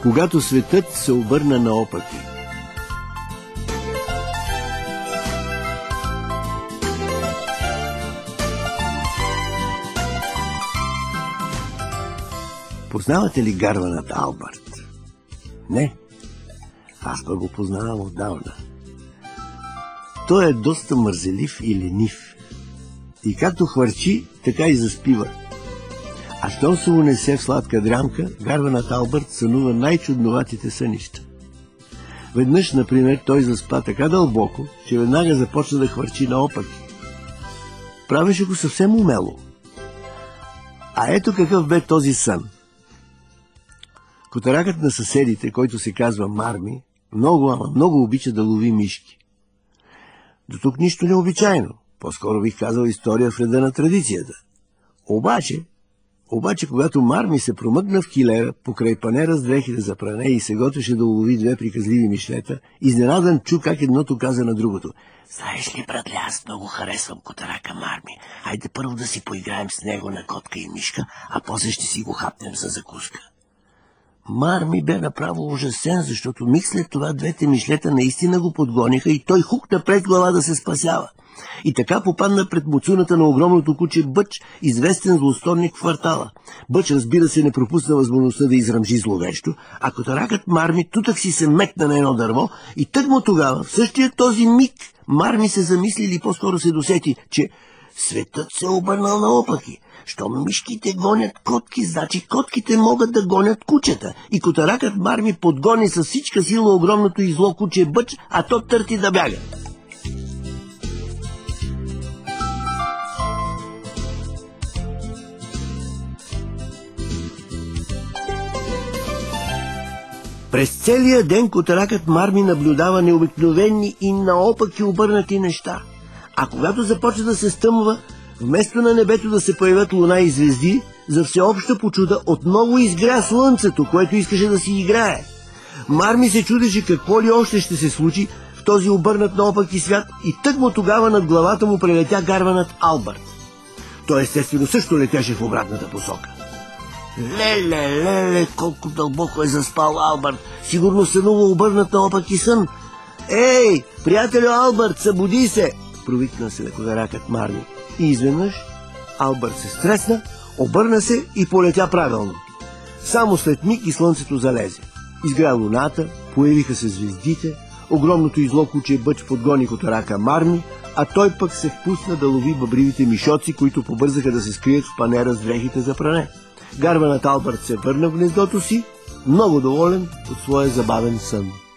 Когато светът се обърна наопаки. Познавате ли гарванът Албърт? Не, аз пък го познавам отдавна. Той е доста мързелив и ленив. И както хвърчи, така и заспива. А щом се унесе в сладка дрямка, гарванът Албърт сънува най-чудноватите сънища. Веднъж, например, той заспа така дълбоко, че веднага започна да хвърчи наопаки. Правеше го съвсем умело. А ето какъв бе този сън. Котаракът на съседите, който се казва Марми, много обича да лови мишки. До тук нищо необичайно. По-скоро бих казал история в реда на традицията. Обаче, когато Марми се промъкна в килера покрай панера с дрехите за пране и се готвеше да улови две приказливи мишлета, изненадан чу как едното каза на другото: „Знаеш ли, братле, аз много харесвам котарака Марми. Хайде първо да си поиграем с него на котка и мишка, а после ще си го хапнем за закуска.“ Марми бе направо ужасен, защото миг след това двете мишлета наистина го подгониха и той хукна пред глава да се спасява. И така попадна пред муцуната на огромното куче Бъч, известен злостонник в квартала. Бъч, разбира се, не пропусна възможността да изръмжи зловещо, а котаракът Марми тутък си се метна на едно дърво и тъкмо тогава, в същия този миг, Марми се замисли или по-скоро се досети, че светът се обърнал наопаки. Щом мишките гонят котки, значи котките могат да гонят кучета. И котаракът Марми подгони с всичка сила огромното и зло куче Бъч, а то търти да бяга. През целия ден котаракът Марми наблюдава необикновени и наопаки обърнати неща. А когато започва да се стъмва, вместо на небето да се появят луна и звезди, за всеобща почуда отново изгря слънцето, което искаше да си играе. Марми се чудеше какво ли още ще се случи в този обърнат наопаки свят и тъкмо тогава над главата му прелетя гарванът Албърт. Той естествено също летяше в обратната посока. Леле, колко дълбоко е заспал Албърт. Сигурно сънува обърнат наопаки сън. „Ей, приятелю Албърт, събуди се!“ провикна се котаракът Марми. И изведнъж Албърт се стресна, обърна се и полетя правилно. Само след миг и слънцето залезе. Изгря луната, появиха се звездите, огромното и зло куче Бъч подгони котарака Марми, а той пък се впусна да лови бъбривите мишоци, които побързаха да се скрият в панера с дрехите за пране. Гарванът Албърт се върна в гнездото си, много доволен от своя забавен сън.